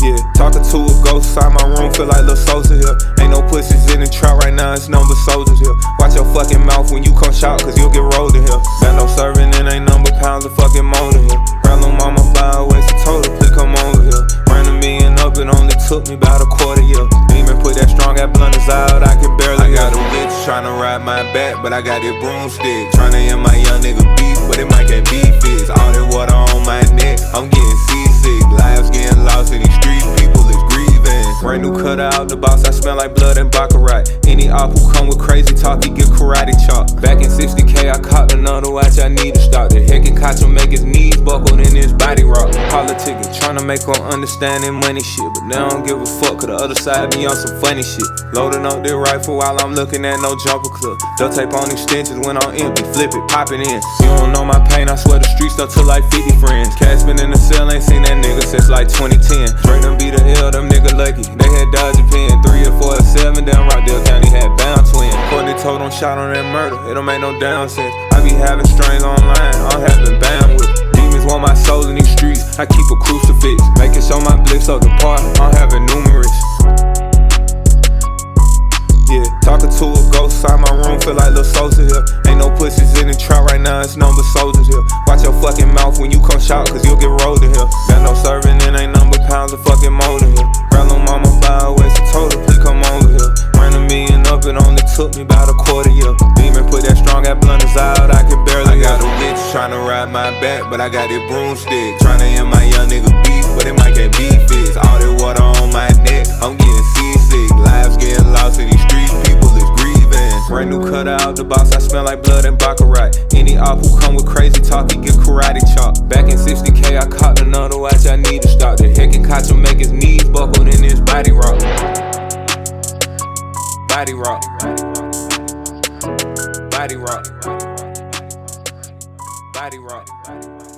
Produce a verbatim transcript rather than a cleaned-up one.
Yeah, talking to a ghost inside my room, feel like Lil Sosa here. Ain't no pussies in the trap right now, it's number soldiers here. Watch your fucking mouth when you come shout, cause you'll get rolled in here. Got no serving and ain't number pounds of fucking motor here. Grab lil' mama by her waist and told her, please come over here. Ran a million up, it only took me about a quarter year. Demon put that strong ass blunders out, I can barely. I got a bitch tryna ride my back, but I got this broomstick. Tryna end my young nigga beef, but it might get beef fixed. All that water on my neck, I'm getting seasick. Lives getting lost in these streets, people is grieving. Brand new cutter out the box, I smell like blood and baccarat. Any op who come with crazy talk, he get karate chop. Back in sixty K, I caught another watch, I need to stop. The heck and catch him, make his knees buckled in his body rock. Politicking, tryna make her understand that money shit, but they don't give a fuck, cause the other side be on some funny shit. Loading up their rifle while I'm looking at no jumper clip. Duct tape on extensions when I'm empty, flip it, pop it in. You don't know my pain, I swear the streets stuck to like fifty friends. Casman in the cell, ain't seen that nigga since like twenty ten. Drake done be the L, them nigga lucky. They had Dodge Pen, three or four or seven, down Rockdale County had bound twin. Courtney told them shot on that murder, it don't make no damn sense. I be having strains online, I'm having bandwidth. Demons want my soul in these streets, I keep a crucifix. Making sure my blips up the part, I'm having numerous. Yeah, talking to a ghost inside my room, feel like Lil Sosa here. Ain't no pussies in the trap right now, it's number soldiers here. Watch your fucking mouth when you come shout, cause you'll get rolled in here. Got no serving and ain't number pounds of fucking motor here. Grab lil' mama by her waist and told her, please come over here. Ran a million up, it only took me about a quarter year. Demon put that strong ass blunders out, I can barely. I got a bitch tryna ride my back, but I got this broomstick. Tryna end my young nigga beef, but it might get beef fixed. All that water on my neck, I'm getting seasick. Lives getting lost in these streets, people is grieving. Brand new cutter out the box, I smell like blood and baccarat. Any op who come with crazy talk, he get karate chop. Back in sixty K, I caught another watch, I need to stop. The heck and catch him, make his knees buckled in his body rock. Body rock. Body rock. Body rock.